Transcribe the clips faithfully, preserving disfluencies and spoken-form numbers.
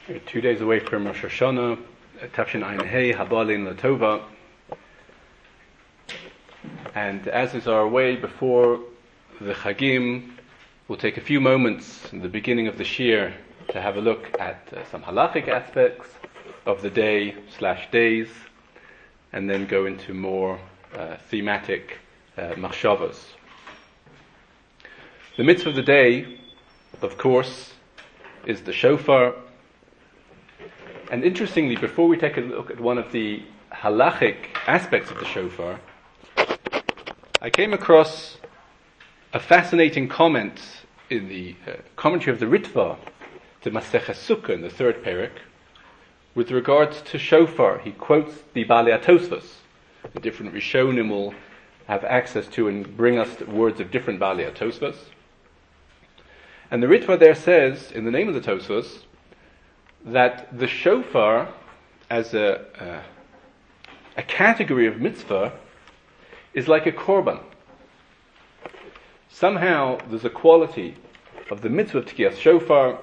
We're two days away from Rosh Hashanah, Tafshin Ayin Hey, Habalin Latova. And as is our way before the Chagim, we'll take a few moments in the beginning of this year to have a look at uh, some halachic aspects of the day slash days, and then go into more uh, thematic uh, machshavos. The mitzvah of the day, of course, is the shofar. And interestingly, before we take a look at one of the halachic aspects of the shofar, I came across a fascinating comment in the uh, commentary of the Ritva to Maseches Sukkah in the third perek with regards to shofar. He quotes the Balei HaTosfos. The different Rishonim will have access to and bring us words of different Balei HaTosfos. And the Ritva there says, in the name of the Tosfos, that the shofar, as a, a, a category of mitzvah, is like a korban. Somehow there's a quality of the mitzvah of Tkiyas Shofar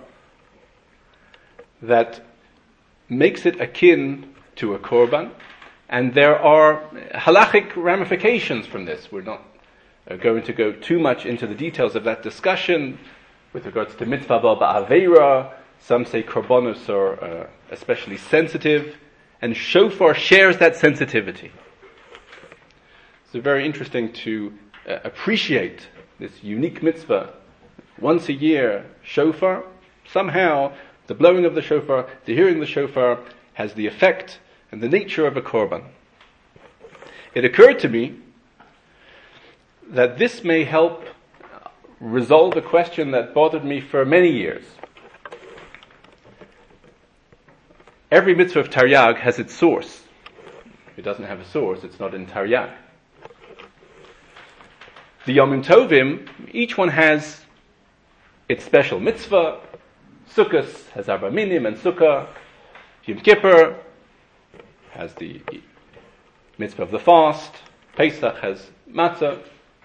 that makes it akin to a korban, and there are halachic ramifications from this. We're not uh, going to go too much into the details of that discussion with regards to mitzvah ba'aveira. Some say korbanos are uh, especially sensitive, and shofar shares that sensitivity. So very interesting to uh, appreciate this unique mitzvah. Once a year, shofar, somehow the blowing of the shofar, the hearing of the shofar, has the effect and the nature of a korban. It occurred to me that this may help resolve a question that bothered me for many years. Every mitzvah of Taryag has its source. If it doesn't have a source, it's not in Taryag. The Yomim Tovim, each one has its special mitzvah. Sukkot has Arba Minim and Sukkah. Yom Kippur has the mitzvah of the fast. Pesach has matzah.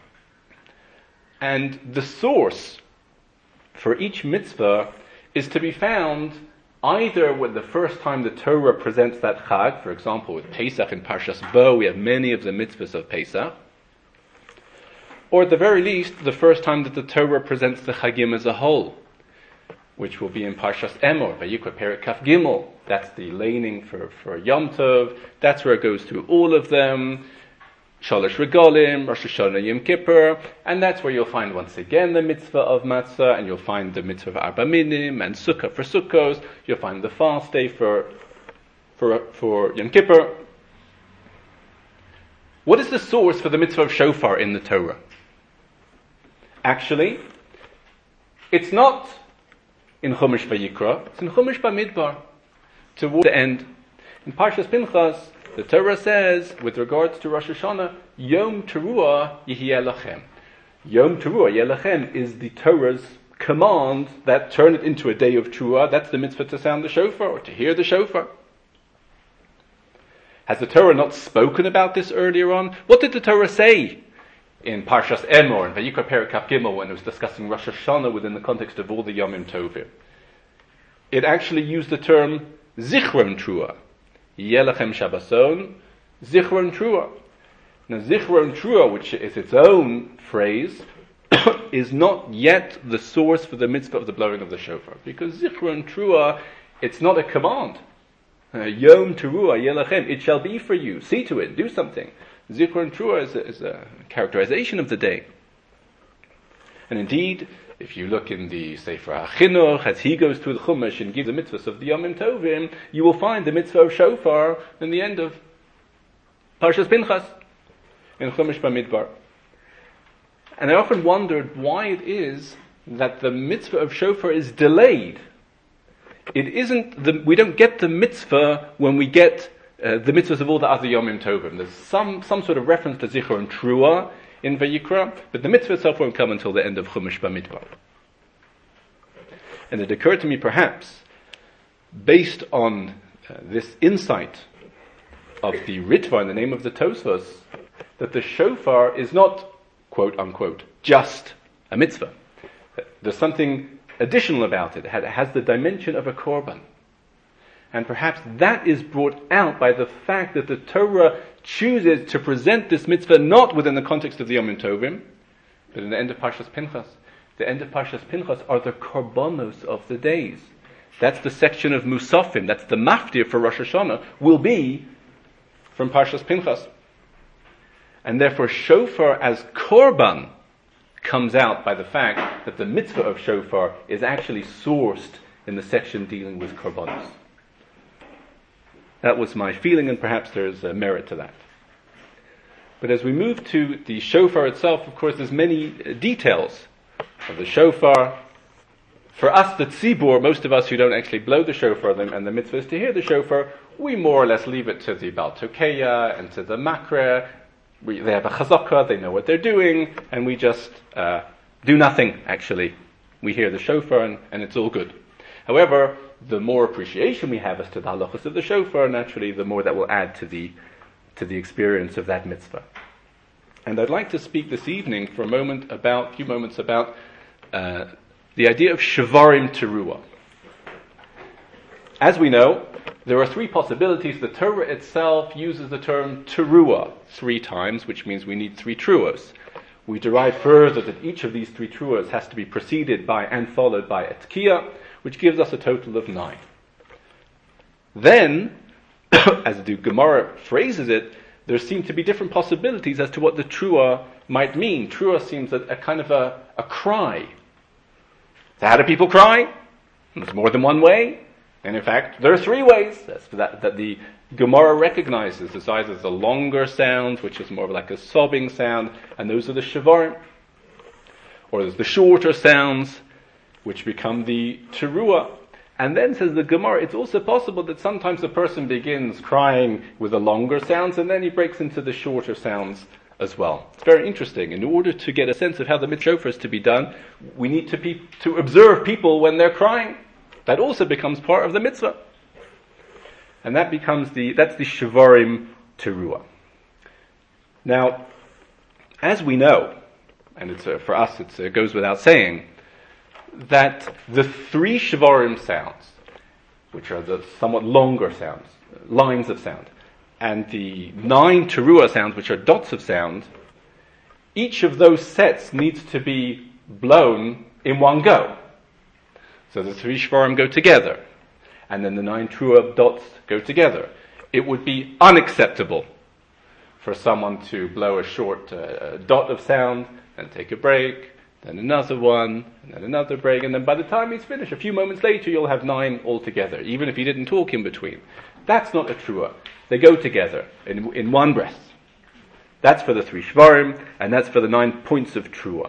And the source for each mitzvah is to be found either with the first time the Torah presents that Chag. For example, with Pesach in Parshas Bo, we have many of the mitzvahs of Pesach. Or at the very least, the first time that the Torah presents the Chagim as a whole, which will be in Parshas Emor, Vayikra Perek Kaf Gimel. That's the laning for, for Yom Tov. That's where it goes through all of them. Shalosh Regalim, Rosh Hashanah, Yom Kippur, and that's where you'll find once again the mitzvah of matzah, and you'll find the mitzvah of Arba Minim and Sukkah for Sukkos. You'll find the fast day for for for Yom Kippur. What is the source for the mitzvah of shofar in the Torah? Actually, it's not in Chumash Vayikra; it's in Chumash Bamidbar, toward the end. In Parshas Pinchas, the Torah says, with regards to Rosh Hashanah, Yom Teruah Yihiyeh Lachem. Yom Teruah Yihiyeh Lachem is the Torah's command that turn it into a day of Teruah. That's the mitzvah to sound the shofar, or to hear the shofar. Has the Torah not spoken about this earlier on? What did the Torah say in Parshas Emor and Vayikra Perek Kaf Gimel when it was discussing Rosh Hashanah within the context of all the Yomim Tovim? It actually used the term Zichron Teruah. Yelachem Shabbason, Zichron Teruah. Now, Zichron Teruah, which is its own phrase, is not yet the source for the mitzvah of the blowing of the shofar, because Zichron Teruah, it's not a command. Uh, Yom Teruah Yelachem, it shall be for you. See to it, do something. Zichron Teruah is a, is a characterization of the day. And indeed, if you look in the Sefer HaChinuch, as he goes through the Chumash and gives the mitzvahs of the Yomim Tovim, you will find the mitzvah of shofar in the end of Parshas Pinchas in Chumash Bamidbar. And I often wondered why it is that the mitzvah of shofar is delayed. It isn't the, we don't get the mitzvah when we get uh, the mitzvahs of all the other Yomim Tovim. There's some, some sort of reference to Zichron Teruah in Vayikra, but the mitzvah itself won't come until the end of Chumash Bamidbar. And it occurred to me, perhaps, based on uh, this insight of the Ritva in the name of the Tosfos, that the shofar is not, quote unquote, just a mitzvah. There's something additional about it. It has the dimension of a korban. And perhaps that is brought out by the fact that the Torah chooses to present this mitzvah not within the context of the Yom Tovim, but in the end of Parshas Pinchas. The end of Parshas Pinchas are the korbanos of the days. That's the section of Musafim, that's the maftir for Rosh Hashanah, will be from Parshas Pinchas. And therefore shofar as korban comes out by the fact that the mitzvah of shofar is actually sourced in the section dealing with korbanos. That was my feeling, and perhaps there's a merit to that. But as we move to the shofar itself, of course, there's many details of the shofar. For us, the tzibur, most of us who don't actually blow the shofar, and the mitzvah is to hear the shofar, we more or less leave it to the Baal Tokeya and to the Makra. We, they have a chazakah, they know what they're doing, and we just uh, do nothing, actually. We hear the shofar, and, and it's all good. However, the more appreciation we have as to the halachas of the shofar, naturally, the more that will add to the to the experience of that mitzvah. And I'd like to speak this evening for a moment about, a few moments about uh, the idea of shavarim teruah. As we know, there are three possibilities. The Torah itself uses the term teruah three times, which means we need three truahs. We derive further that each of these three truahs has to be preceded by and followed by a tkiyah, which gives us a total of nine. Then, as the Gemara phrases it, there seem to be different possibilities as to what the truah might mean. Truah seems a, a kind of a, a cry. So how do people cry? There's more than one way. And in fact, there are three ways That's that, that the Gemara recognizes. There's either the longer sound, which is more like a sobbing sound, and those are the shavarim. Or there's the shorter sounds, which become the teruah. And then, says the Gemara, it's also possible that sometimes a person begins crying with the longer sounds, and then he breaks into the shorter sounds as well. It's very interesting. In order to get a sense of how the mitzvah shofar is to be done, we need to be, to observe people when they're crying. That also becomes part of the mitzvah. And that becomes the, that's the shavarim teruah. Now, as we know, and it's uh, for us it's, it goes without saying, that the three shavarim sounds, which are the somewhat longer sounds, lines of sound, and the nine teruah sounds, which are dots of sound, each of those sets needs to be blown in one go. So the three shvarim go together, and then the nine teruah dots go together. It would be unacceptable for someone to blow a short uh, dot of sound and take a break, then another one, and then another break, and then by the time he's finished, a few moments later, you'll have nine altogether, even if he didn't talk in between. That's not a truah. They go together in, in one breath. That's for the three shvarim, and that's for the nine points of truah.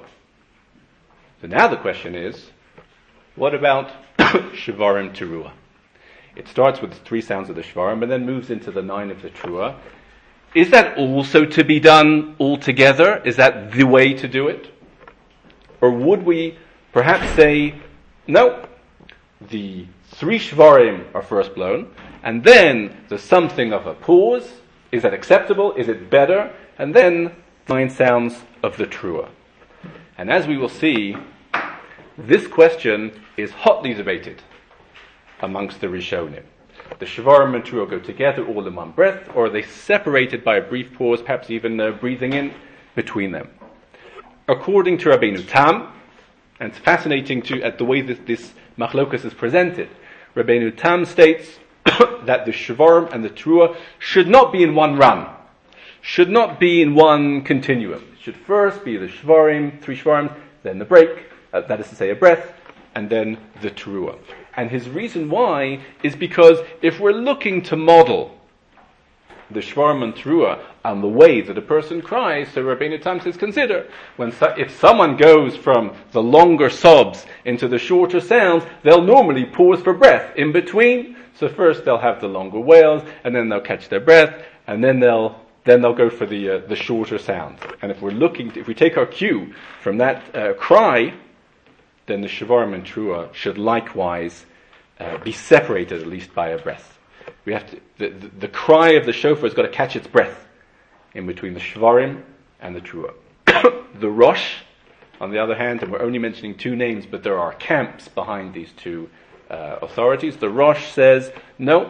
So now the question is, what about shvarim teruah? It starts with the three sounds of the shvarim, and then moves into the nine of the truah. Is that also to be done all together? Is that the way to do it? Or would we perhaps say, no, the three shvarim are first blown, and then there's something of a pause. Is that acceptable? Is it better? And then nine sounds of the truah. And as we will see, this question is hotly debated amongst the Rishonim. The shvarim and truah go together all in one breath, or are they separated by a brief pause, perhaps even uh, breathing in between them? According to Rabbeinu Tam, and it's fascinating to at the way that this machlokas is presented, Rabbeinu Tam states that the shvarim and the truah should not be in one run, should not be in one continuum. It should first be the shvarim, three shvarim, then the break, uh, that is to say a breath, and then the teruah. And his reason why is because if we're looking to model the shvarim and teruah on the way that a person cries, so Rabbeinu Tam says, consider, when so, if someone goes from the longer sobs into the shorter sounds, they'll normally pause for breath in between. So first they'll have the longer wails, and then they'll catch their breath, and then they'll then they'll go for the uh, the shorter sounds. And if we're looking, to, if we take our cue from that uh, cry, then the shvarim and teruah should likewise uh, be separated at least by a breath. We have to, the, the, the cry of the shofar has got to catch its breath in between the shvarim and the teruah. The rosh, on the other hand, and we're only mentioning two names, but there are camps behind these two uh, authorities. The Rosh says, no,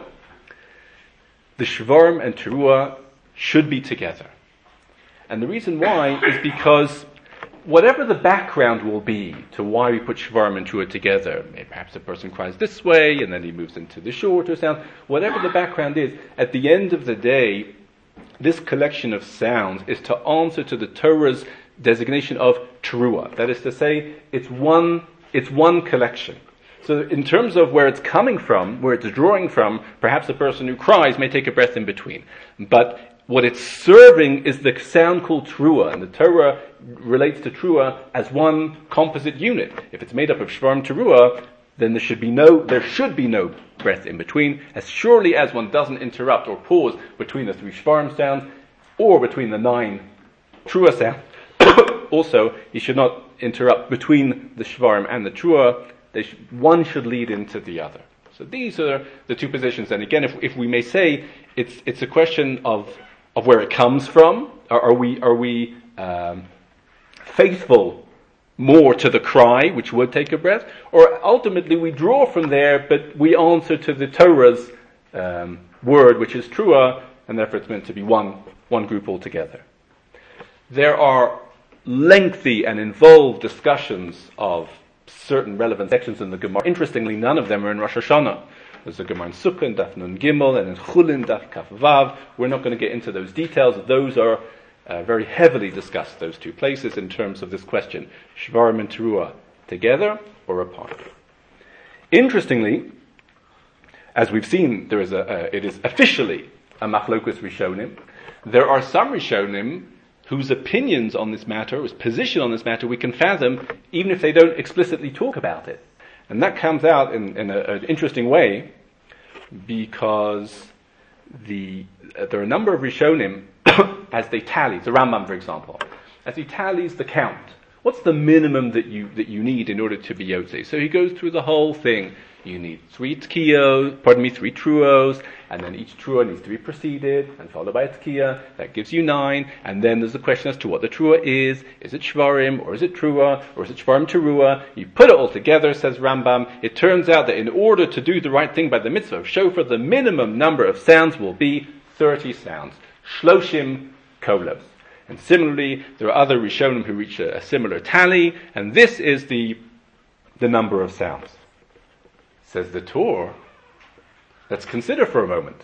the Shvarim and Teruah should be together. And the reason why is because whatever the background will be to why we put Shvarim and Teruah together, maybe perhaps a person cries this way and then he moves into the shorter sound, whatever the background is, at the end of the day, this collection of sounds is to answer to the Torah's designation of Teruah. That is to say, it's one, it's one collection. So in terms of where it's coming from, where it's drawing from, perhaps a person who cries may take a breath in between. But what it's serving is the sound called Teruah, and the Torah relates to Teruah as one composite unit. If it's made up of Shvarim Teruah, then there should be no there should be no breath in between, as surely as one doesn't interrupt or pause between the three Shvarim sounds or between the nine Teruah sounds. Also, you should not interrupt between the Shvarim and the Teruah. They sh- one should lead into the other. So these are the two positions. And again, if, if we may say, it's it's a question of of where it comes from. Are, are we are we um, faithful more to the cry, which would take a breath, or ultimately we draw from there, but we answer to the Torah's um, word, which is Teruah, and therefore it's meant to be one one group altogether. There are lengthy and involved discussions of certain relevant sections in the Gemara. Interestingly, none of them are in Rosh Hashanah. There's a Gemara in Sukkah, in Daf Nun Gimel, and in Chulin, Daf Kaf Vav. We're not going to get into those details. Those are uh, very heavily discussed, those two places, in terms of this question. Shvarim and Teruah, together or apart? Interestingly, as we've seen, there is a, uh, it is officially a Machlokus Rishonim. There are some Rishonim whose opinions on this matter, whose position on this matter, we can fathom, even if they don't explicitly talk about it. And that comes out in, in a, an interesting way, because the uh, there are a number of Rishonim, as they tally, the Rambam, for example, as he tallies the count. What's the minimum that you that you need in order to be Yotzei? So he goes through the whole thing. You need three tkiyos, pardon me, three truos, and then each truo needs to be preceded and followed by a tkiya. That gives you nine. And then there's the question as to what the truo is. Is it shvarim, or is it trua, or is it shvarim teruah? You put it all together, says Rambam. It turns out that in order to do the right thing by the mitzvah of shofar, the minimum number of sounds will be thirty sounds. Shloshim kolos. And similarly, there are other Rishonim who reach a, a similar tally, and this is the the number of sounds. Says the Torah, let's consider for a moment.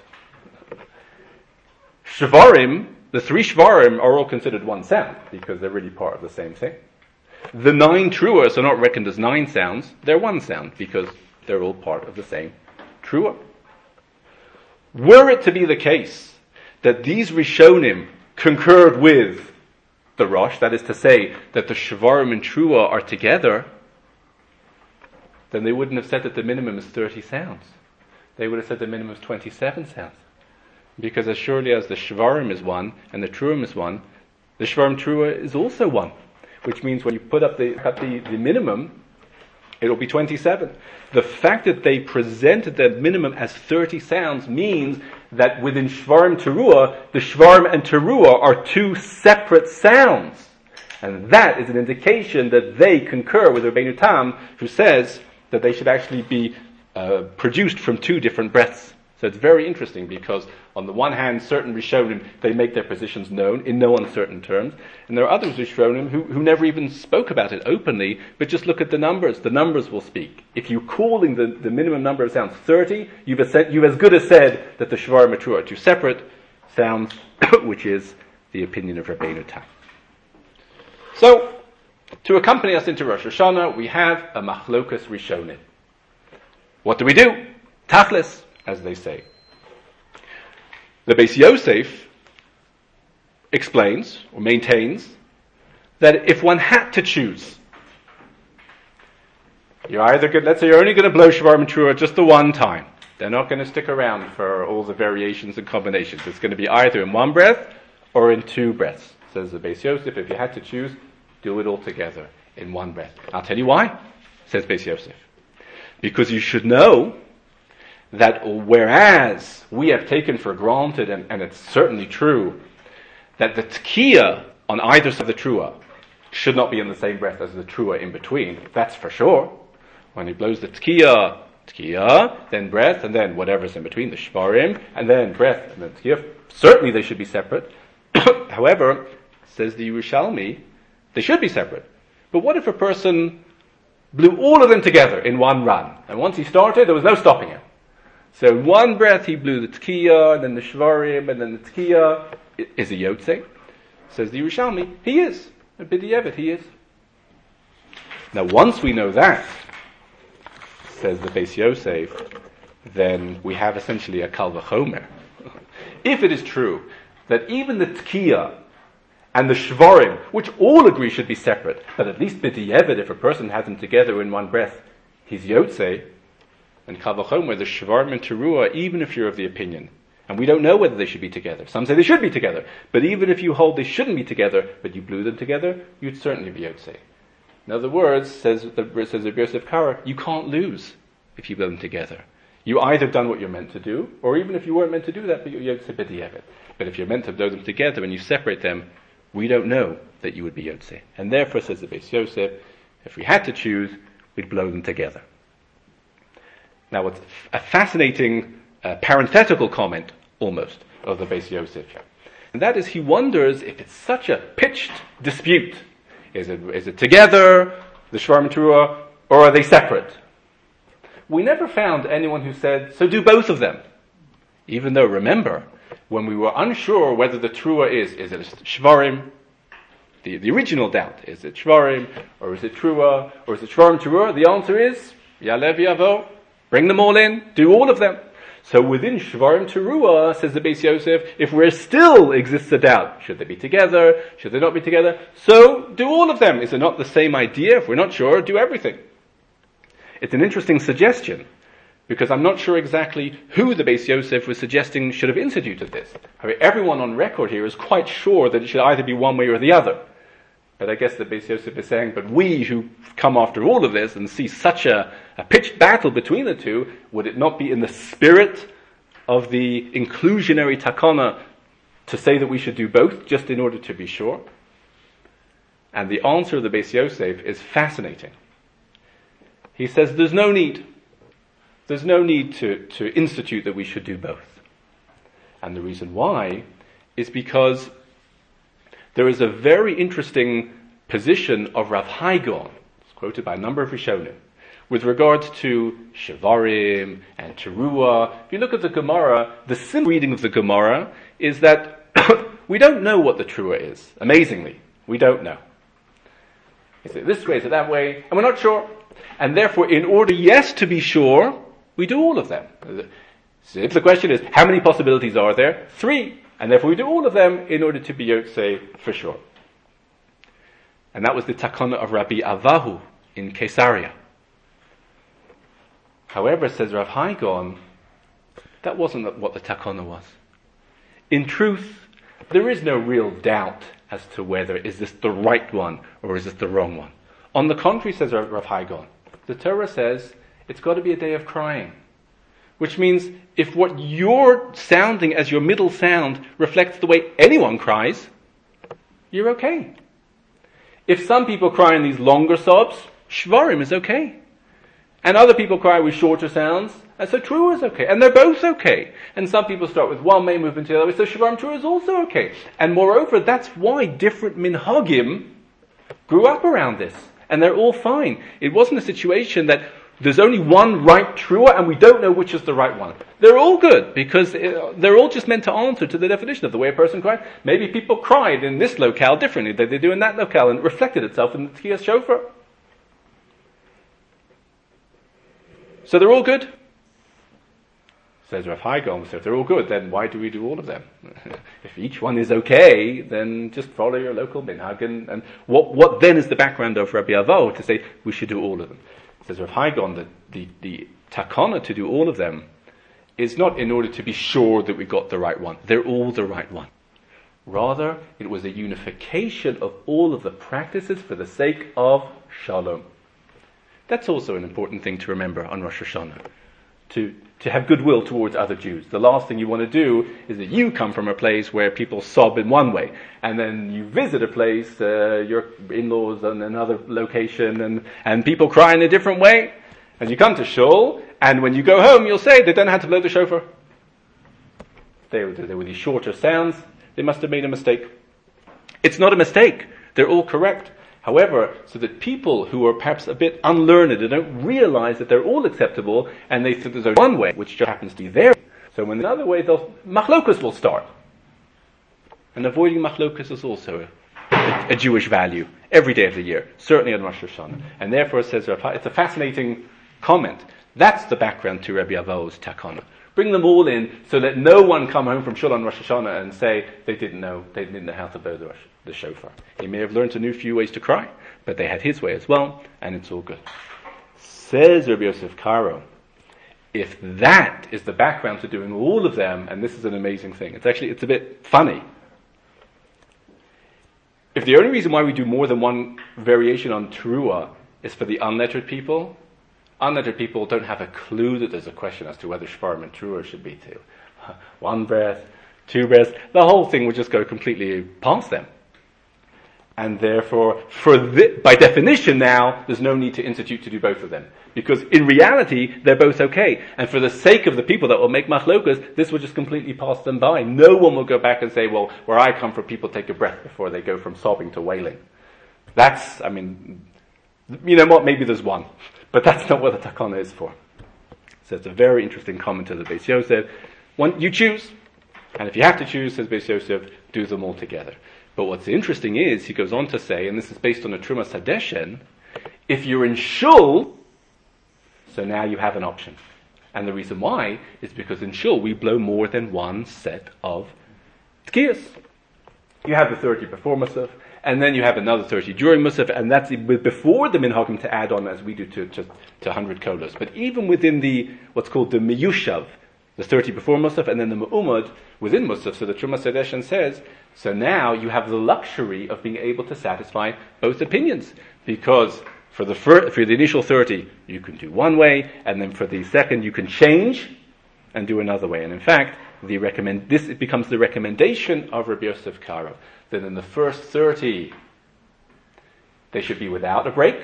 Shvarim, the three Shvarim are all considered one sound, because they're really part of the same thing. The nine Truahs are not reckoned as nine sounds, they're one sound, because they're all part of the same Truah. Were it to be the case that these Rishonim concurred with the Rosh, that is to say, that the Shvarim and Teruah are together, then they wouldn't have said that the minimum is thirty sounds. They would have said the minimum is twenty-seven sounds. Because as surely as the Shvarim is one and the Teruah is one, the Shvarim Teruah is also one. Which means when you put up the, up the, the minimum, it'll be twenty-seven. The fact that they presented that minimum as thirty sounds means that within Shvarim Teruah, the Shvarim and Teruah are two separate sounds. And that is an indication that they concur with Rabbeinu Tam, who says that they should actually be uh, produced from two different breaths. So it's very interesting, because on the one hand, certain Rishonim, they make their positions known in no uncertain terms, and there are others Rishonim who, who never even spoke about it openly, but just look at the numbers. The numbers will speak. If you're calling the, the minimum number of sounds thirty, you've as, you've as good as said that the Shvarim and Teruah are two separate sounds, which is the opinion of Rabbeinu Tam. So, to accompany us into Rosh Hashanah, we have a Machlokas Rishonim. What do we do? Tachlis, as they say. The Beis Yosef explains, or maintains, that if one had to choose, you're either good, let's say you're only going to blow Shvarim and Teruah just the one time. They're not going to stick around for all the variations and combinations. It's going to be either in one breath or in two breaths. Says the Beis Yosef, if you had to choose, do it all together in one breath. I'll tell you why, says Beis Yosef. Because you should know that whereas we have taken for granted, and, and it's certainly true, that the tkiya on either side of the Teruah should not be in the same breath as the Teruah in between, that's for sure. When he blows the tkiya Tkiya, then breath, and then whatever's in between, the Shvarim, and then breath, and then Tkiya. Certainly they should be separate. However, says the Yerushalmi, they should be separate. But what if a person blew all of them together in one run? And once he started, there was no stopping him. So in one breath he blew the Tkiya, and then the Shvarim, and then the Tkiya. Is he Yotze? Says the Yerushalmi, he is. A B'diavad, he is. Now once we know that, says the Beis Yosef, then we have essentially a Kal V'chomer. If it is true that even the Tkiya and the Shvarim, which all agree should be separate, but at least B'diavad, if a person has them together in one breath, he's Yotze, and Kal V'chomer, the Shvarim and Teruah, even if you're of the opinion, and we don't know whether they should be together. Some say they should be together, but even if you hold they shouldn't be together, but you blew them together, you'd certainly be Yotze. In other words, says the says Rabbi Yosef Karo, you can't lose if you blow them together. You either done what you're meant to do, or even if you weren't meant to do that, but you're Yotze B'diavad. But if you're meant to blow them together and you separate them, we don't know that you would be Yotze. And therefore, says the Beis Yosef, if we had to choose, we'd blow them together. Now, what's a fascinating uh, parenthetical comment, almost, of the Beis Yosef. And that is, he wonders if it's such a pitched dispute. Is it, is it together, the Shvarim and Teruah, or are they separate? We never found anyone who said, so do both of them. Even though, remember, when we were unsure whether the Teruah is, is it Shvarim, the, the original doubt, is it Shvarim, or is it Teruah, or is it Shvarim Teruah? The answer is, Yalev Yavo, bring them all in, do all of them. So within Shvarim Teruah, says the Beis Yosef, if there still exists a doubt, should they be together, should they not be together, so do all of them. Is it not the same idea? If we're not sure, do everything. It's an interesting suggestion, because I'm not sure exactly who the Beis Yosef was suggesting should have instituted this. I mean, everyone on record here is quite sure that it should either be one way or the other. But I guess the Beis Yosef is saying, but we who come after all of this and see such a, a pitched battle between the two, would it not be in the spirit of the inclusionary takana to say that we should do both, just in order to be sure? And the answer of the Beis Yosef is fascinating. He says there's no need. There's no need to, to institute that we should do both. And the reason why is because there is a very interesting position of Rav Hai Gaon, it's quoted by a number of Rishonim, with regards to Shvarim and Teruah. If you look at the Gemara, the simple reading of the Gemara is that we don't know what the Teruah is. Amazingly, we don't know. Is it this way, is it that way? And we're not sure. And therefore, in order, yes, to be sure, we do all of them. So if the question is, how many possibilities are there? Three. And therefore we do all of them in order to be Yotze for sure. And that was the takana of Rabbi Avahu in Caesarea. However, says Rav Hai Gaon, that wasn't what the takana was. In truth, there is no real doubt as to whether is this the right one or is this the wrong one. On the contrary, says Rav Hai Gaon, the Torah says it's got to be a day of crying. Which means if what you're sounding as your middle sound reflects the way anyone cries, you're okay. If some people cry in these longer sobs, Shvarim is okay. And other people cry with shorter sounds, and so Teruah is okay. And they're both okay. And some people start with one way, move into the other way, so Shvarim Teruah is also okay. And moreover, that's why different minhagim grew up around this. And they're all fine. It wasn't a situation that there's only one right Teruah and we don't know which is the right one. They're all good because they're all just meant to answer to the definition of the way a person cried. Maybe people cried in this locale differently than they do in that locale, and it reflected itself in the Tkiyas Shofar. So they're all good. Says Rav Hai Gaon, so if they're all good, then why do we do all of them? If each one is okay, then just follow your local minhag. And, and what, what then is the background of Rabbi Avo to say we should do all of them? Says Rav Hai Gaon that the, the takana to do all of them is not in order to be sure that we got the right one. They're all the right one. Rather, it was a unification of all of the practices for the sake of shalom. That's also an important thing to remember on Rosh Hashanah. To, to have goodwill towards other Jews. The last thing you want to do is that you come from a place where people sob in one way, and then you visit a place, uh, your in-laws in another location, and, and people cry in a different way, and you come to Shul, And when you go home, you'll say they don't have to blow the shofar. They were, they were these shorter sounds. They must have made a mistake. It's not a mistake. They're all correct. However, so that people who are perhaps a bit unlearned and don't realize that they're all acceptable, and they think there's one way, which just happens to be their way. So when another way, they'll, machlokas will start. And avoiding machlokas is also a, a, a Jewish value every day of the year, certainly on Rosh Hashanah. And therefore, it says it's a fascinating comment. That's the background to Rabbi Avo's takana. Bring them all in so that no one come home from Shul on Rosh Hashanah and say they didn't know they didn't know how to blow the, Rosh, the shofar. He may have learned a new few ways to cry, but they had his way as well, and it's all good. Says Rabbi Yosef Karo, if that is the background to doing all of them, and this is an amazing thing, it's actually it's a bit funny. If the only reason why we do more than one variation on Teruah is for the unlettered people, unlettered people don't have a clue that there's a question as to whether Shvarim and Teruah should be to one breath, two breaths. The whole thing would just go completely past them. And therefore, for the, by definition now, there's no need to institute to do both of them. Because in reality, they're both okay. And for the sake of the people that will make machlokas, this will just completely pass them by. No one will go back and say, well, where I come from, people take a breath before they go from sobbing to wailing. That's, I mean, you know what, maybe there's one. But that's not what the takana is for. So it's a very interesting comment to the Beis Yosef. One, you choose. And if you have to choose, says Beis Yosef, do them all together. But what's interesting is, he goes on to say, and this is based on a Trumas Hadeshen, if you're in Shul, so now you have an option. And the reason why is because in Shul we blow more than one set of tkiyas. You have the thirty before Musaf, and then you have another thirty during Musaf, and that's before the minhagim to add on, as we do to, to, to one hundred kolos. But even within the, what's called the miyushav, the thirty before Musaf, and then the Mu'umad within Musaf, so the Trumas Hadeshen says, so now you have the luxury of being able to satisfy both opinions. Because for the fir- for the initial thirty, you can do one way, and then for the second, you can change and do another way. And in fact, the recommend this it becomes the recommendation of Rabbi Yosef Karo that in the first thirty, they should be without a break,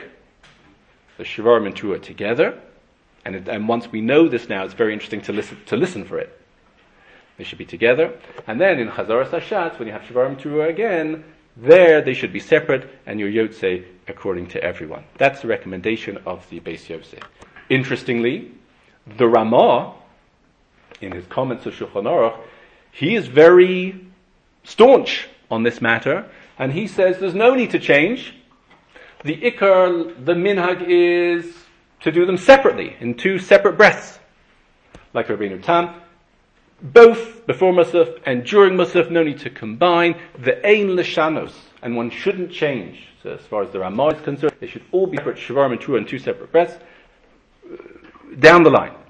the Shvarim and Teruah together. And, it, and once we know this now, it's very interesting to listen to listen for it. They should be together. And then in Chazaras Hashatz, when you have Shvarim Teruah again, there they should be separate, and your Yotzei according to everyone. That's the recommendation of the Beis Yosef. Interestingly, the Ramah, in his comments of Shulchan Aruch, he is very staunch on this matter, and he says there's no need to change. The Ikar, the Minhag is to do them separately, in two separate breaths. Like Rabbeinu Tam, both before Musaf and during Musaf, no need to combine. The Ein L'Shanos, and one shouldn't change. So as far as the Ramah is concerned, they should all be separate, Shvarim and Teruah in two separate breaths, down the line.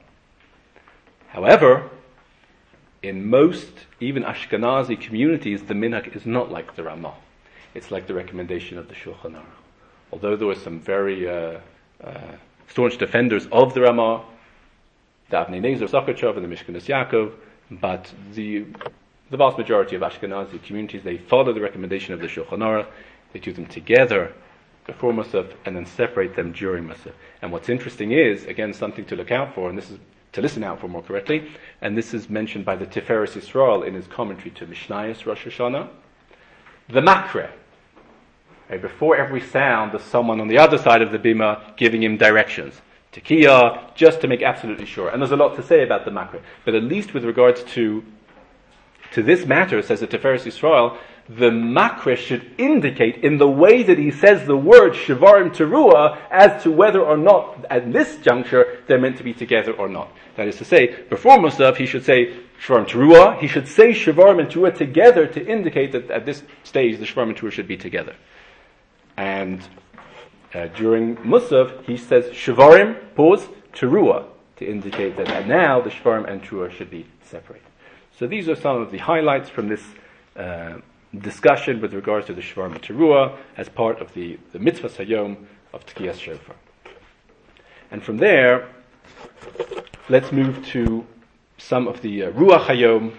However, in most, even Ashkenazi communities, the minhag is not like the Ramah. It's like the recommendation of the Shulchan Aruch. Although there were some very uh, uh, staunch defenders of the Ramah, the Avnei Nezer Sokotchov and the Mishkanos Yaakov, but the the vast majority of Ashkenazi communities, they follow the recommendation of the Shulchan Aruch. They do them together before Musaf and then separate them during Musaf. And what's interesting is, again, something to look out for, and this is to listen out for more correctly, and this is mentioned by the Tiferes Yisrael in his commentary to Mishnayos Rosh Hashanah, the makre. Right, before every sound, there's someone on the other side of the bima giving him directions. Tekiah, just to make absolutely sure. And there's a lot to say about the makre. But at least with regards to to this matter, says the Tiferes Yisrael, the makre should indicate in the way that he says the word Shvarim Teruah as to whether or not at this juncture they're meant to be together or not. That is to say, before Musaf he should say Shvarim Teruah, he should say Shvarim and Teruah together to indicate that at this stage the Shvarim and Teruah should be together. And uh, during Musaf he says Shvarim, pause, Teruah, to indicate that and now the Shvarim and Teruah should be separated. So these are some of the highlights from this uh, discussion with regards to the Shvarim and Teruah as part of the, the Mitzvah Hayom of Tkiyas Shofar. And from there, let's move to some of the uh, Ruach Hayom.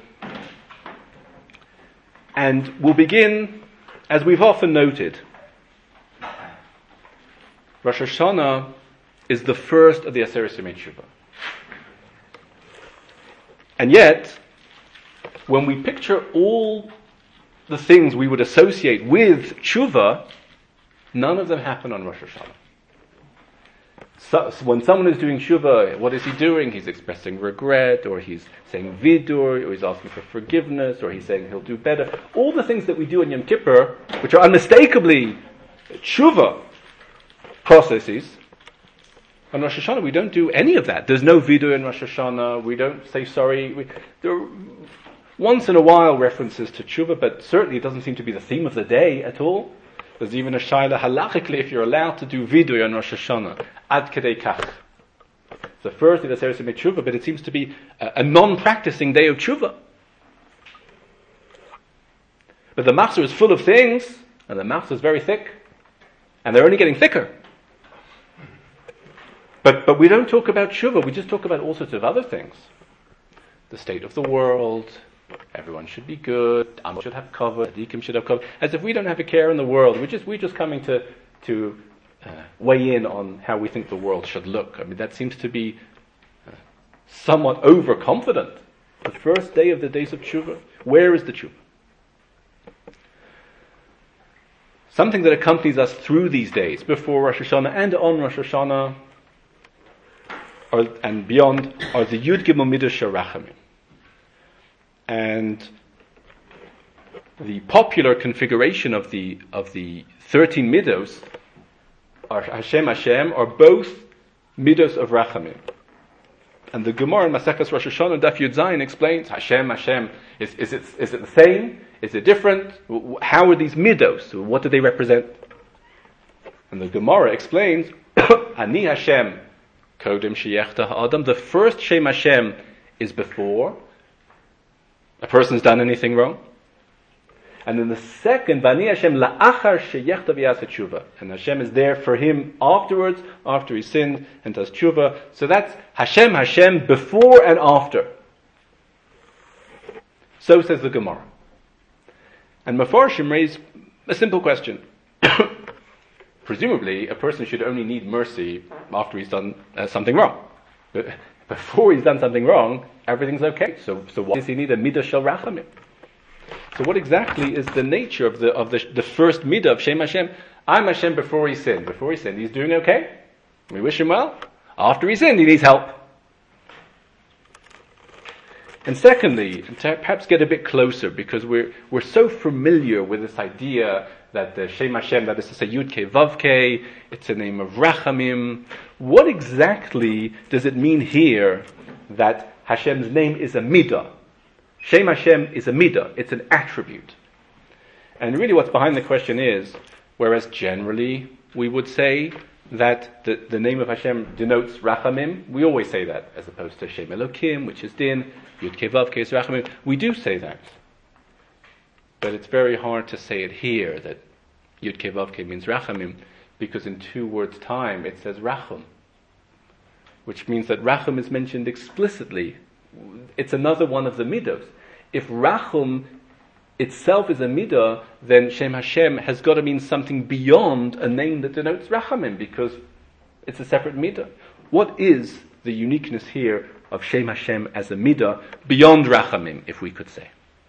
And we'll begin, as we've often noted, Rosh Hashanah is the first of the Aseret Yemei Teshuvah. And yet, when we picture all the things we would associate with tshuva, none of them happen on Rosh Hashanah. So, so when someone is doing tshuva, what is he doing? He's expressing regret, or he's saying vidur, or he's asking for forgiveness, or he's saying he'll do better. All the things that we do in Yom Kippur, which are unmistakably tshuva processes, on Rosh Hashanah we don't do any of that. There's no vidur in Rosh Hashanah. We don't say sorry. We, there are once in a while references to tshuva, but certainly it doesn't seem to be the theme of the day at all. There's even a shaila halachically if you're allowed to do vidur on Rosh Hashanah. Ad kedei kach. It's the first day that's ever made tshuva, but it seems to be a, a non-practicing day of tshuva. But the machzor is full of things, and the machzor is very thick, and they're only getting thicker. But but we don't talk about tshuva, we just talk about all sorts of other things. The state of the world, everyone should be good, Am should have cover, Tzaddikim should have cover, as if we don't have a care in the world. We're just, we're just coming to, to uh, weigh in on how we think the world should look. I mean, that seems to be uh, somewhat overconfident. The first day of the days of tshuva, where is the tshuva? Something that accompanies us through these days, before Rosh Hashanah and on Rosh Hashanah, Or, and beyond, are the Yud Gimel Midos Rachamim. And the popular configuration of the of the thirteen Midos, are Hashem Hashem, are both Midos of Rachamim. And the Gemara in Maseches Rosh Hashanah Daf Yud Zayin explains Hashem Hashem. Is, is it is it the same? Is it different? How are these Midos? What do they represent? And the Gemara explains Ani Hashem. Kodem Sheyechta Ha'adam. The first Shem Hashem is before a person's done anything wrong. And then the second, Bani Hashem La'achar Sheyechta V'yasa Tshuva. And Hashem is there for him afterwards, after he sinned and does Tshuva. So that's Hashem Hashem before and after. So says the Gemara. And Mefarshim raise a simple question. Presumably, a person should only need mercy after he's done uh, something wrong. But before he's done something wrong, everything's okay. So, so why does he need a midah shel rachamim? So, what exactly is the nature of the of the the first midah of Shem Hashem? I'm Hashem before he sinned. Before he sinned, he's doing okay. We wish him well. After he sinned, he needs help. And secondly, and to perhaps get a bit closer, because we're we're so familiar with this idea that the Shem Hashem, that is to say Yud Kei Vav Kei, it's a name of Rachamim. What exactly does it mean here that Hashem's name is a midah? Shem Hashem is a midah, it's an attribute. And really what's behind the question is, whereas generally we would say that the, the name of Hashem denotes Rachamim, we always say that, as opposed to Shem Elokim, which is Din, Yud Kei Vav Kei is Rachamim. We do say that. But it's very hard to say it here, that Yud Kei Vav Kei means Rachamim, because in two words' time it says Rachum, which means that Rachum is mentioned explicitly. It's another one of the midos. If Rachum itself is a midah, then Shem Hashem has got to mean something beyond a name that denotes Rachamim, because it's a separate midah. What is the uniqueness here of Shem Hashem as a midah beyond Rachamim, if we could say?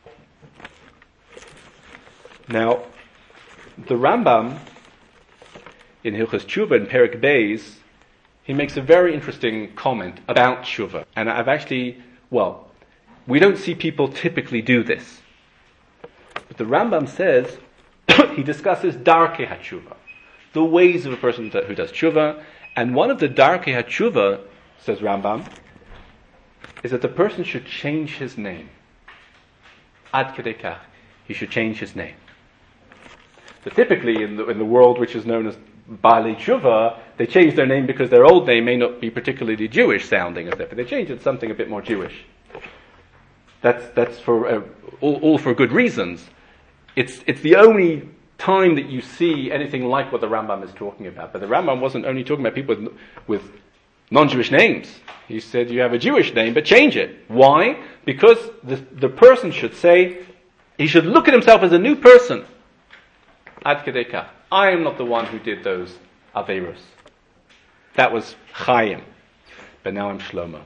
Now, the Rambam in Hilchos Tshuva in Perek Beis, he makes a very interesting comment about Tshuva. And I've actually, well, we don't see people typically do this. But the Rambam says, he discusses Darkei HaTshuva, the ways of a person who does Tshuva. And one of the Darkei HaTshuva, says Rambam, is that the person should change his name. Ad kedei kach. He should change his name. So typically in the, in the world which is known as Baalei Tshuva, they change their name because their old name may not be particularly Jewish sounding, as if they change it to something a bit more Jewish. That's that's for uh, all, all for good reasons. It's it's the only time that you see anything like what the Rambam is talking about. But the Rambam wasn't only talking about people with, with non-Jewish names. He said you have a Jewish name, but change it. Why? Because the the person should say, he should look at himself as a new person. Ad kedei kach. I am not the one who did those Averos. That was Chaim. but now I'm Shlomo.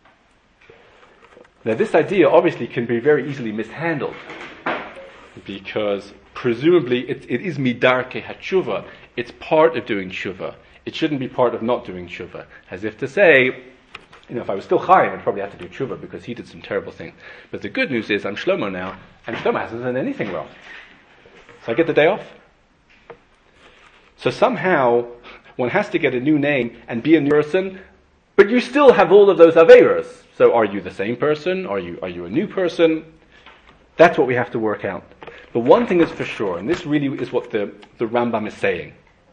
Now this idea obviously can be very easily mishandled, because presumably it, it is midarke hatshuva. It's part of doing tshuva. It shouldn't be part of not doing tshuva. As if to say, you know, if I was still Chaim, I'd probably have to do tshuva because he did some terrible things. But the good news is I'm Shlomo now, and Shlomo hasn't done anything wrong. So I get the day off. So somehow one has to get a new name and be a new person, but you still have all of those Averas. So are you the same person? Are you, are you a new person? That's what we have to work out. But one thing is for sure, and this really is what the, the Rambam is saying.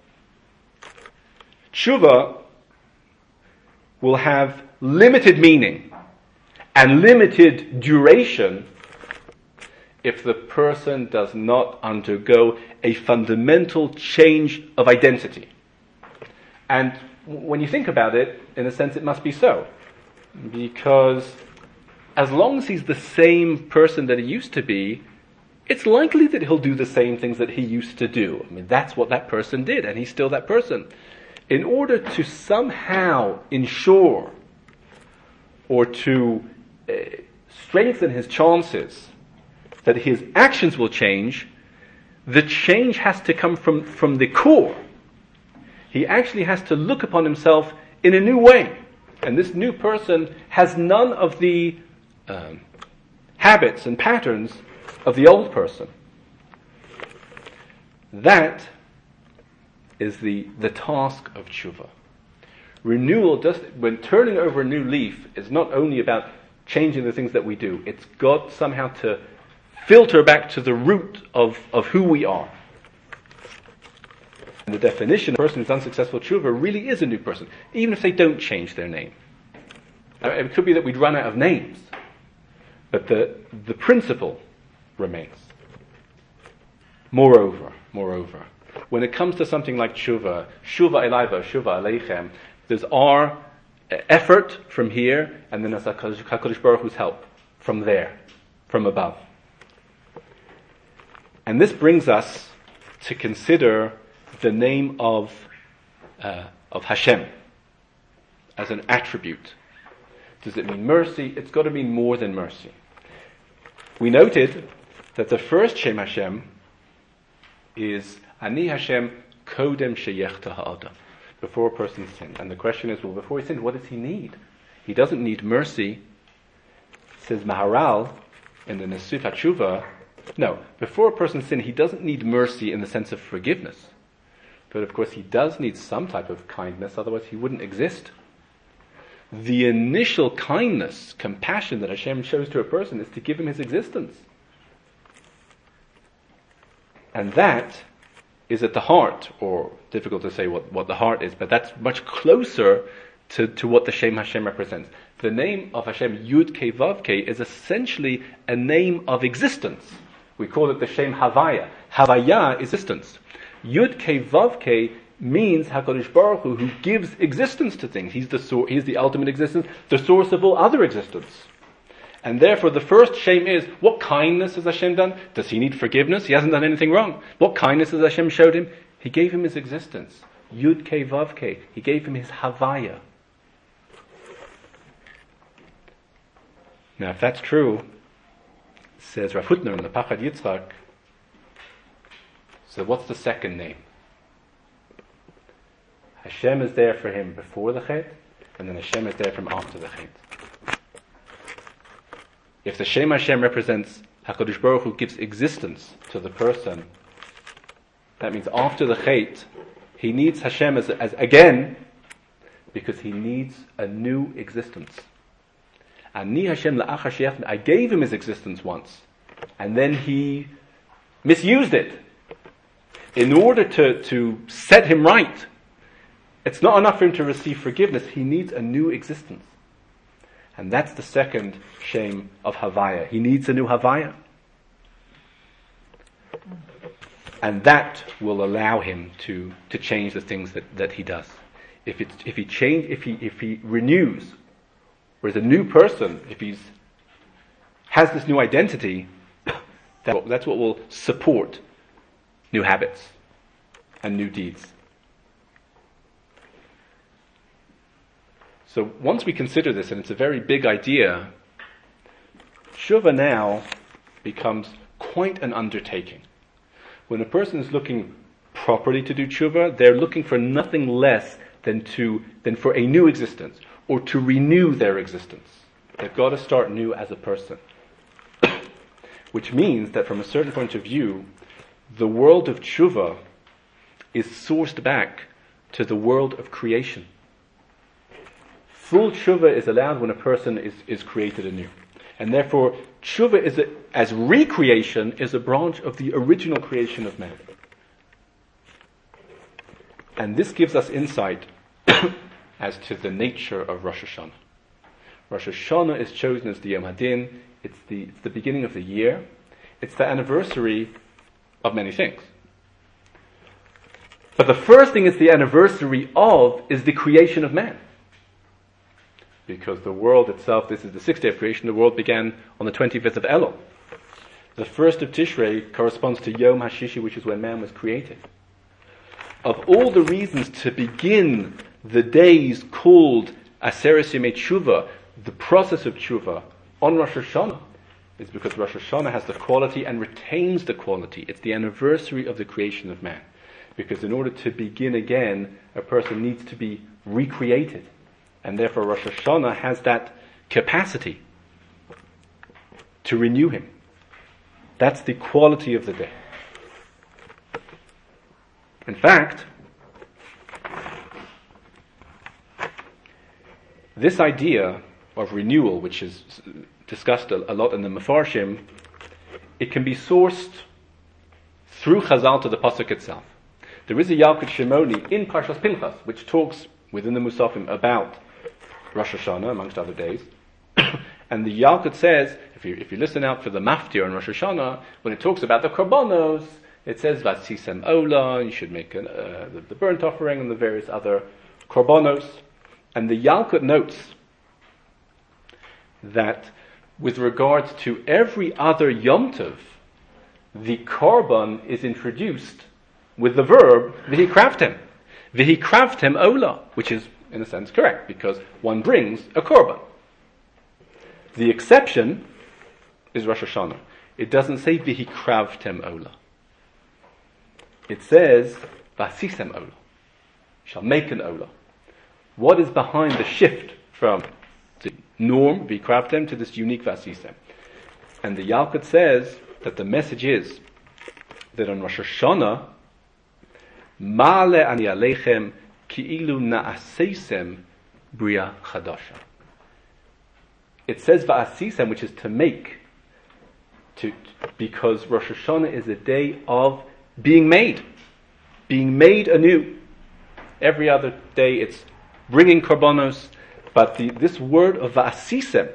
Tshuva will have limited meaning and limited duration if the person does not undergo a fundamental change of identity. And when you think about it, in a sense it must be so. Because as long as he's the same person that he used to be, it's likely that he'll do the same things that he used to do. I mean, that's what that person did, and he's still that person. In order to somehow ensure or to uh, strengthen his chances that his actions will change, the change has to come from, from the core. He actually has to look upon himself in a new way. And this new person has none of the um, habits and patterns of the old person. That is the, the task of tshuva. Renewal, just when turning over a new leaf, is not only about changing the things that we do. It's got somehow to filter back to the root of, of who we are. And the definition of a person who's unsuccessful tshuva really is a new person, even if they don't change their name. It could be that we'd run out of names, but the the principle remains. Moreover, moreover, when it comes to something like tshuva, shuva elayva, shuva aleichem, there's our effort from here, and then there's HaKadosh Baruch Hu's help from there, from above. And this brings us to consider the name of uh, of Hashem as an attribute. Does it mean mercy? It's got to mean more than mercy. We noted that the first Shem Hashem is Ani Hashem Kodem Sheyechta Ha'adam, before a person sinned. And the question is, well, before he sinned, what does he need? He doesn't need mercy. Says Maharal in the Nesut HaTshuva, no, before a person sinned, he doesn't need mercy in the sense of forgiveness. But of course he does need some type of kindness, otherwise he wouldn't exist. The initial kindness, compassion that Hashem shows to a person is to give him his existence. And that is at the heart, or difficult to say what, what the heart is, but that's much closer to, to what the Shem Hashem represents. The name of Hashem, Yud Kei Vav Kei, is essentially a name of existence. We call it the Shem Havaya. Havaya, existence. Yud Kei Vav Kei means HaKadosh Baruch Hu, who gives existence to things. He's the source, he's the ultimate existence, the source of all other existence. And therefore the first shame is, what kindness has Hashem done? Does he need forgiveness? He hasn't done anything wrong. What kindness has Hashem showed him? He gave him his existence. Yud Kei Vav Kei. He gave him his Havaya. Now if that's true, says Rav Hutner in the Pachad Yitzchak, so what's the second name? Hashem is there for him before the Chet, and then Hashem is there for him after the Chet. If the Shem Hashem represents HaKadosh Baruch Hu gives existence to the person, that means after the Chet, he needs Hashem as, as again, because he needs a new existence. Ani Hashem la'achar sheyachnu, I gave him his existence once, and then he misused it. In order to, to set him right, it's not enough for him to receive forgiveness. He needs a new existence. And that's the second shame of Havaya. He needs a new Havaya. And that will allow him to, to change the things that, that he does. If it's, if he change, if he if he renews, or is a new person, if he's has this new identity, that, that's what will support new habits and new deeds. So once we consider this, and it's a very big idea, tshuva now becomes quite an undertaking. When a person is looking properly to do tshuva, they're looking for nothing less than to than for a new existence, or to renew their existence. They've got to start new as a person. Which means that from a certain point of view, the world of tshuva is sourced back to the world of creation. Full tshuva is allowed when a person is, is created anew. And therefore, tshuva is a, as recreation is a branch of the original creation of man. And this gives us insight as to the nature of Rosh Hashanah. Rosh Hashanah is chosen as the Yom Hadin. It's the, it's the beginning of the year. It's the anniversary of many things. But the first thing it's the anniversary of is the creation of man. Because the world itself, this is the sixth day of creation, the world began on the twenty-fifth of Elul. The first of Tishrei corresponds to Yom HaShishi, which is when man was created. Of all the reasons to begin the days called Aseret Yemei Tshuva, the process of Tshuva, on Rosh Hashanah, is because Rosh Hashanah has the quality and retains the quality. It's the anniversary of the creation of man. Because in order to begin again, a person needs to be recreated. And therefore Rosh Hashanah has that capacity to renew him. That's the quality of the day. In fact, this idea of renewal, which is discussed a, a lot in the Mefarshim, it can be sourced through Chazal to the Pasuk itself. There is a Yalkut Shimoni in Parshas Pinchas, which talks within the Musafim about Rosh Hashanah, amongst other days. And the Yalkut says, if you if you listen out for the Maftir on Rosh Hashanah, when it talks about the Korbanos, it says, Vatsisem Ola, you should make an, uh, the, the burnt offering and the various other Korbanos. And the Yalkut notes that with regards to every other Yom Tov, the Korban is introduced with the verb V'hikravtem. V'hikravtem Ola, which is in a sense correct, because one brings a Korban. The exception is Rosh Hashanah. It doesn't say V'hikravtem Ola. It says Vasisem Ola. Shall make an Ola. What is behind the shift from the norm, V'hikravtem, to this unique Vasisem? And the Yalkut says that the message is that on Rosh Hashanah, Ma'ale ani aleichem ki'ilu na'aseisem bria chadasha. It says va'asisem, which is to make, to because Rosh Hashanah is a day of being made, being made anew. Every other day it's bringing korbanos, but the, this word of va'asisem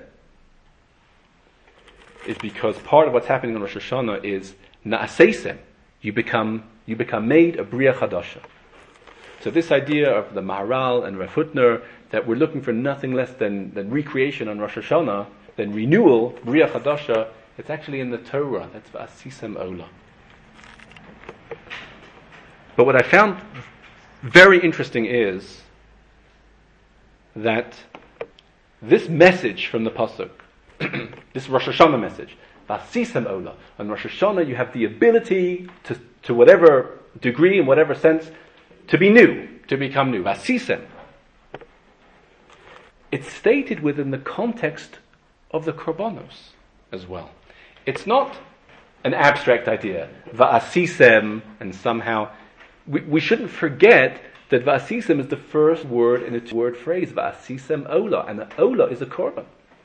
is because part of what's happening on Rosh Hashanah is na'aseisem. You become you become made a bria chadasha. So this idea of the Maharal and Rav Hutner, that we're looking for nothing less than, than recreation on Rosh Hashanah, than renewal, bria chadasha, it's actually in the Torah. That's v'asisem ola. But what I found very interesting is that this message from the Pasuk, this Rosh Hashanah message, Vasisem Ola. On Rosh Hashanah you have the ability to, to whatever degree, in whatever sense, to be new, to become new. Vasisem. It's stated within the context of the Korbanos as well. It's not an abstract idea. Va'asisem, and somehow, we, we shouldn't forget that Va'asisem is the first word in its word phrase. Va'asisem Ola, and the Ola is a Korban.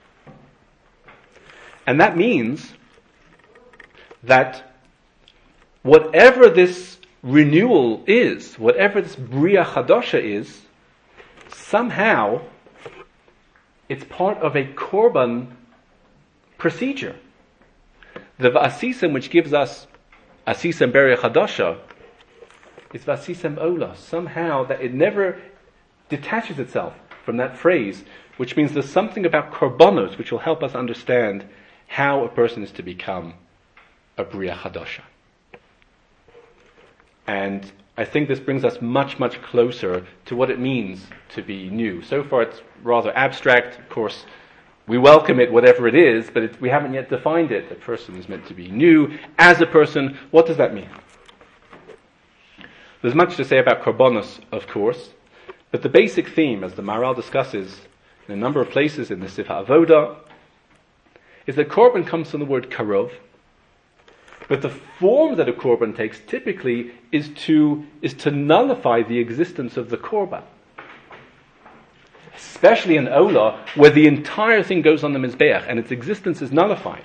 And that means that whatever this renewal is, whatever this Bria Chadasha is, somehow it's part of a Korban procedure. The V'asisem, which gives us Asisem Bria Chadasha, is V'asisem Ola. Somehow that it never detaches itself from that phrase, which means there's something about Korbanos which will help us understand how a person is to become a Bria Chadasha. And I think this brings us much, much closer to what it means to be new. So far it's rather abstract. Of course, we welcome it, whatever it is, but it, we haven't yet defined it. A person is meant to be new. As a person, what does that mean? There's much to say about korbanos, of course, but the basic theme, as the Maharal discusses in a number of places in the Sifra Avoda, is that korban comes from the word karov, but the form that a korban takes typically is to is to nullify the existence of the korban. Especially in Olah, where the entire thing goes on the Mizbeach and its existence is nullified.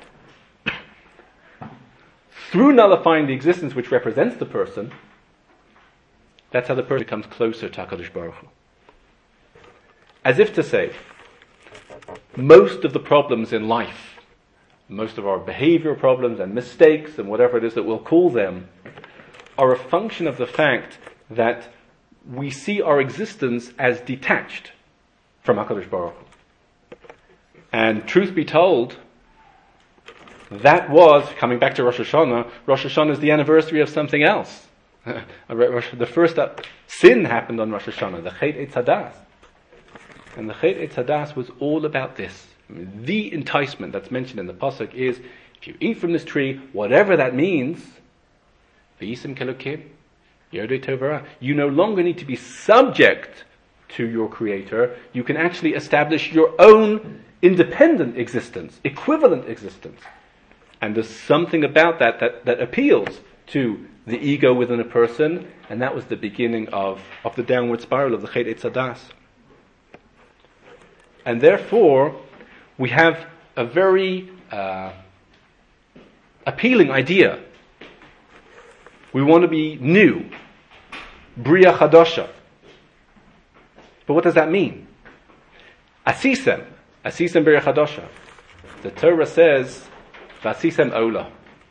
Through nullifying the existence which represents the person, that's how the person becomes closer to HaKadosh Baruch Hu. As if to say, most of the problems in life, most of our behavior problems and mistakes and whatever it is that we'll call them, are a function of the fact that we see our existence as detached from HaKadosh Baruch Hu. And truth be told, that was, coming back to Rosh Hashanah, Rosh Hashanah is the anniversary of something else. The first sin happened on Rosh Hashanah, the Chet Eitz Hadas. And the Chet Eitz Hadas was all about this. I mean, the enticement that's mentioned in the Pasuk is, if you eat from this tree, whatever that means, V'yisim kelokim, Yodei Tovara, you no longer need to be subject to your Creator. You can actually establish your own independent existence, equivalent existence. And there's something about that that, that appeals to the ego within a person, and that was the beginning of, of the downward spiral of the Chet Eitz Hadas. And therefore, we have a very uh, appealing idea. We want to be new, Bria Chadasha. But what does that mean? Asisem, Asisem Bria Chadasha. The Torah says, Vasisem Olah.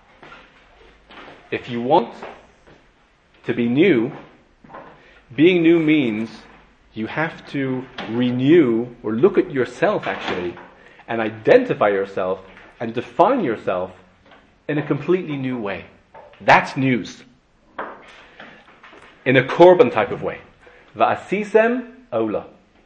If you want to be new, being new means you have to renew or look at yourself actually and identify yourself and define yourself in a completely new way. That's news. In a korban type of way. Va'asisem ola.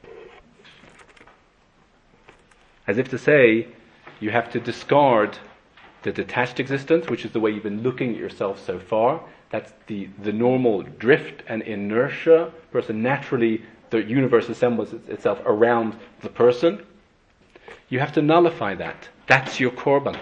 As if to say, you have to discard the detached existence, which is the way you've been looking at yourself so far. That's the, the normal drift and inertia. Person naturally, the universe assembles itself around the person. You have to nullify that. That's your korban.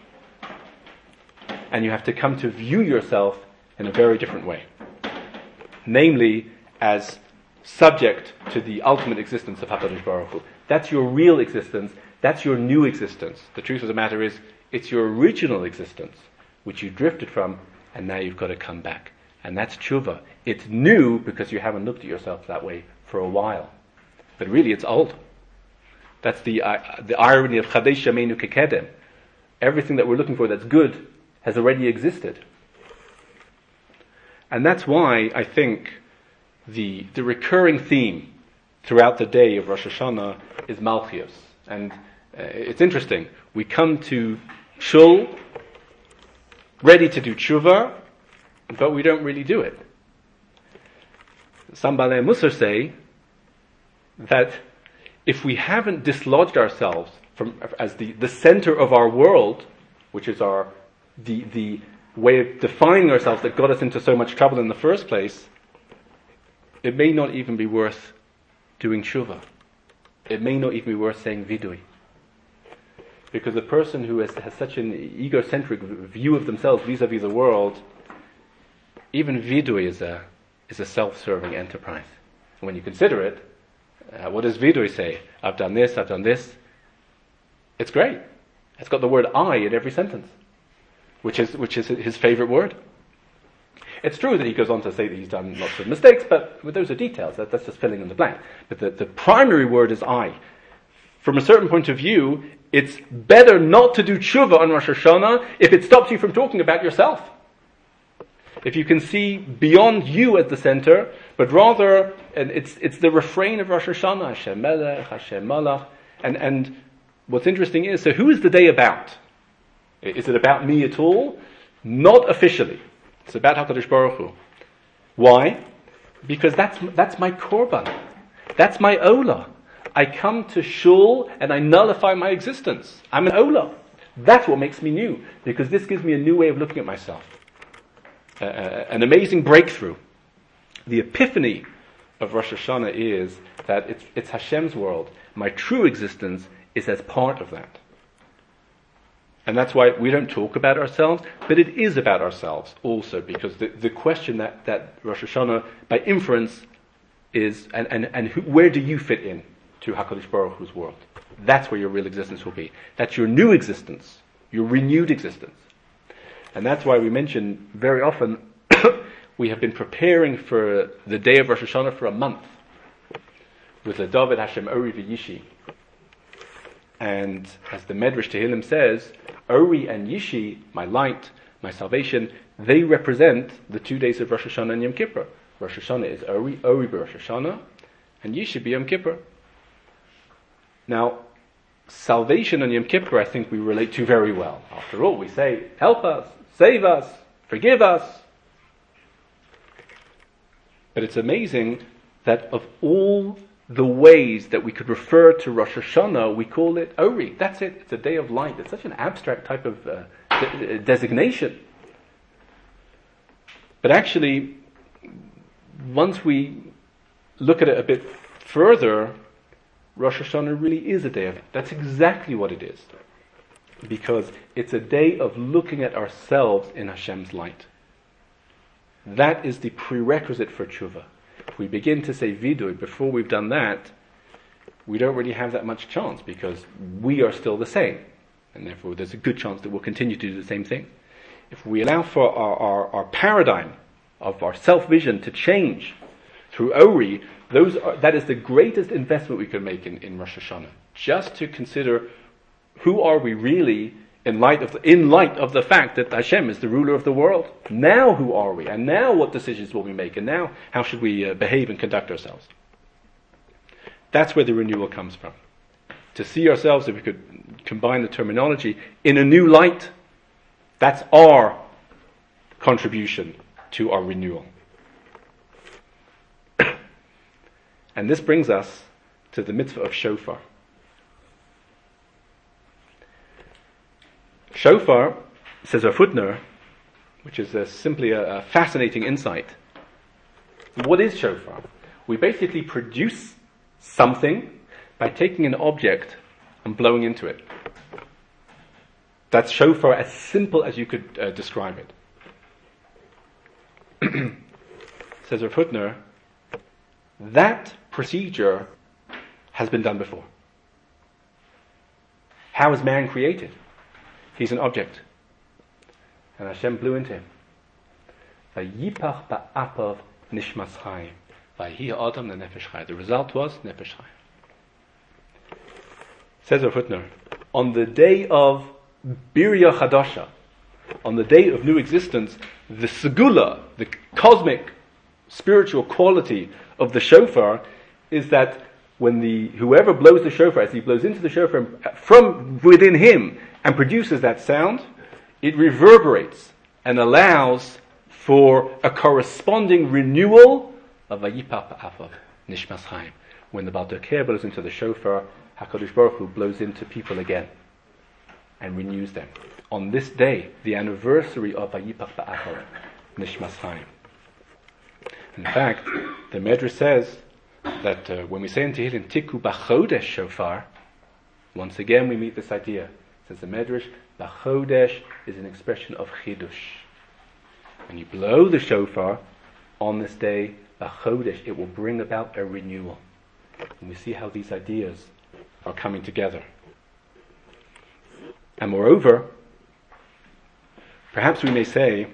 And you have to come to view yourself in a very different way. Namely, as subject to the ultimate existence of HaKadosh Baruch Hu. That's your real existence. That's your new existence. The truth of the matter is, it's your original existence, which you drifted from, and now you've got to come back. And that's tshuva. It's new because you haven't looked at yourself that way for a while. But really, it's old. That's the uh, the irony of Chadesh Yameinu Kekedem. Everything that we're looking for that's good has already existed. And that's why I think the the recurring theme throughout the day of Rosh Hashanah is Malchios. And uh, it's interesting. We come to Shul ready to do tshuva, but we don't really do it. Some Balei Musar say that if we haven't dislodged ourselves from as the, the center of our world, which is our the the way of defining ourselves that got us into so much trouble in the first place, it may not even be worth doing tshuva. It may not even be worth saying vidui. Because a person who has, has such an egocentric view of themselves vis-a-vis the world, even vidui is a is a self-serving enterprise. And when you consider it, uh, what does vidui say? I've done this, I've done this. It's great. It's got the word I in every sentence, which is which is his favorite word. It's true that he goes on to say that he's done lots of mistakes, but well, those are details. That, that's just filling in the blank. But the, the primary word is I. From a certain point of view, it's better not to do tshuva on Rosh Hashanah if it stops you from talking about yourself. If you can see beyond you at the center, but rather, and it's it's the refrain of Rosh Hashanah, Hashem Melech, Hashem Malach. And, and what's interesting is, so who is the day about? Is it about me at all? Not officially. It's about HaKadosh Baruch Hu. Why? Because that's that's my korban. That's my olah. I come to shul and I nullify my existence. I'm an olah. That's what makes me new, because this gives me a new way of looking at myself. Uh, an amazing breakthrough. The epiphany of Rosh Hashanah is that it's, it's Hashem's world. My true existence is as part of that. And that's why we don't talk about ourselves, but it is about ourselves also, because the, the question that, that Rosh Hashanah, by inference, is, and, and, and who, where do you fit in to HaKadosh Baruch Hu's world? That's where your real existence will be. That's your new existence, your renewed existence. And that's why we mention very often, we have been preparing for the day of Rosh Hashanah for a month with the David Hashem Ori v'Yishi. And as the Medrash Tehillim says, Ori and Yishi, my light, my salvation, they represent the two days of Rosh Hashanah and Yom Kippur. Rosh Hashanah is Ori, Ori be Rosh Hashanah, and Yishi be Yom Kippur. Now, salvation on Yom Kippur, I think we relate to very well. After all, we say, help us, save us, forgive us. But it's amazing that of all the ways that we could refer to Rosh Hashanah, we call it Ori. That's it. It's a day of light. It's such an abstract type of uh, de- designation. But actually, once we look at it a bit further, Rosh Hashanah really is a day of, that's exactly what it is. Because it's a day of looking at ourselves in Hashem's light. That is the prerequisite for tshuva. If we begin to say vidui before we've done that, we don't really have that much chance, because we are still the same. And therefore there's a good chance that we'll continue to do the same thing. If we allow for our, our, our paradigm of our self-vision to change through Ori, those are, that is the greatest investment we can make in, in Rosh Hashanah. Just to consider, who are we really in light of the, in light of the fact that Hashem is the ruler of the world? Now who are we? And now what decisions will we make? And now how should we uh, behave and conduct ourselves? That's where the renewal comes from. To see ourselves, if we could combine the terminology, in a new light, that's our contribution to our renewal. And this brings us to the mitzvah of shofar. Shofar, says our footnote, which is a, simply a, a fascinating insight. What is shofar? We basically produce something by taking an object and blowing into it. That's shofar, as simple as you could uh, describe it. Says our footnote, that procedure has been done before. How is man created? He's an object. And Hashem blew into him. Vayipach ba'apav nishmas chayim. Vayihi adam lenefesh chayim. The result was nefesh chayim. Says our footnote, on the day of Birya Chadasha, on the day of new existence, the segula, the cosmic spiritual quality of the shofar is that when the whoever blows the shofar, as he blows into the shofar from within him and produces that sound, it reverberates and allows for a corresponding renewal of Vayipach ba'apav nishmas chayim. When the Baal Teker blows into the shofar, HaKadosh Baruch Hu blows into people again and renews them. On this day, the anniversary of Vayipach ba'apav nishmas chayim. In fact, the Medrash says that uh, when we say in Tehillim, Tiku b'chodesh shofar, once again we meet this idea. Says the Medrash, b'chodesh is an expression of chidush. When you blow the shofar on this day, b'chodesh, it will bring about a renewal. And we see how these ideas are coming together. And moreover, perhaps we may say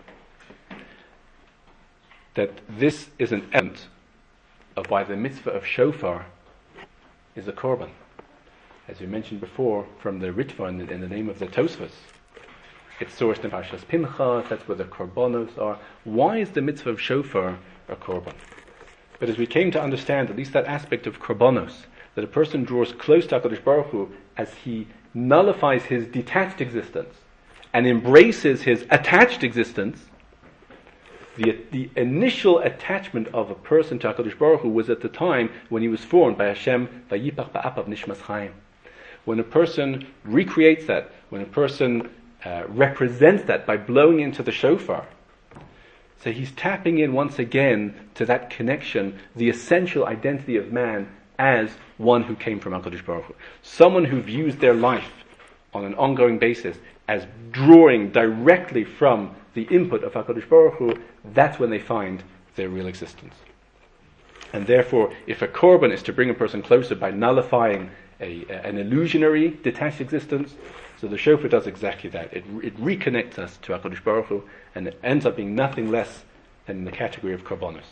that this is an element of why the mitzvah of shofar is a korban. As we mentioned before, from the Ritva in the, in the name of the Tosfos, it's sourced in Parshas Pinchas, that's where the korbanos are. Why is the mitzvah of shofar a korban? But as we came to understand, at least that aspect of korbanos, that a person draws close to HaKadosh Baruch Hu as he nullifies his detached existence and embraces his attached existence, The, the initial attachment of a person to HaKadosh Baruch Hu was at the time when he was formed by Hashem, Vayipach ba'apav nishmas chaim. When a person recreates that, when a person uh, represents that by blowing into the shofar, so he's tapping in once again to that connection, the essential identity of man as one who came from HaKadosh Baruch Hu. Someone who views their life on an ongoing basis as drawing directly from the input of HaKadosh Baruch Hu, that's when they find their real existence. And therefore, if a korban is to bring a person closer by nullifying a, an illusionary, detached existence, so the shofar does exactly that. It, it reconnects us to HaKadosh Baruch Hu, and it ends up being nothing less than in the category of korbanos.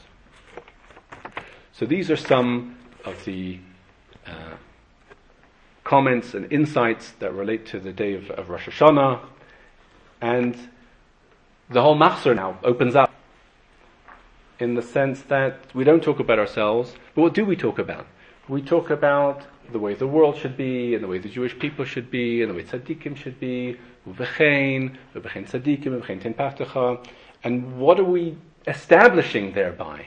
So these are some of the uh, comments and insights that relate to the day of, of Rosh Hashanah, and the whole machzor now opens up in the sense that we don't talk about ourselves, but what do we talk about? We talk about the way the world should be, and the way the Jewish people should be, and the way tzaddikim should be, uvechein, uvechein tzaddikim, uvechein ten pachtecha, and what are we establishing thereby?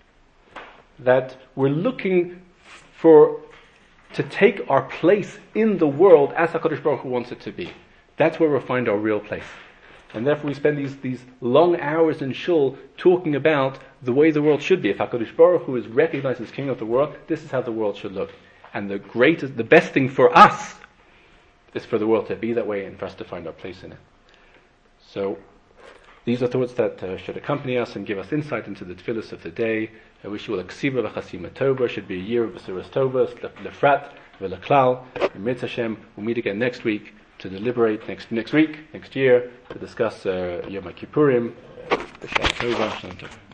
That we're looking for to take our place in the world as HaKadosh Baruch Hu wants it to be. That's where we'll find our real place. And therefore we spend these, these long hours in shul talking about the way the world should be. If HaKadosh Baruch Hu is recognized as King of the world, this is how the world should look. And the greatest, the best thing for us is for the world to be that way and for us to find our place in it. So these are thoughts that uh, should accompany us and give us insight into the tefillos of the day. I wish you all a ksiva v'chasima tova. Should be a year of b'suras tovas, lefrat v'leklal. And Mitzvah Hashem, we'll meet again next week to deliberate next next week, next year, to discuss uh, Yom Kippurim. Shalom Tova. Shalom Tova.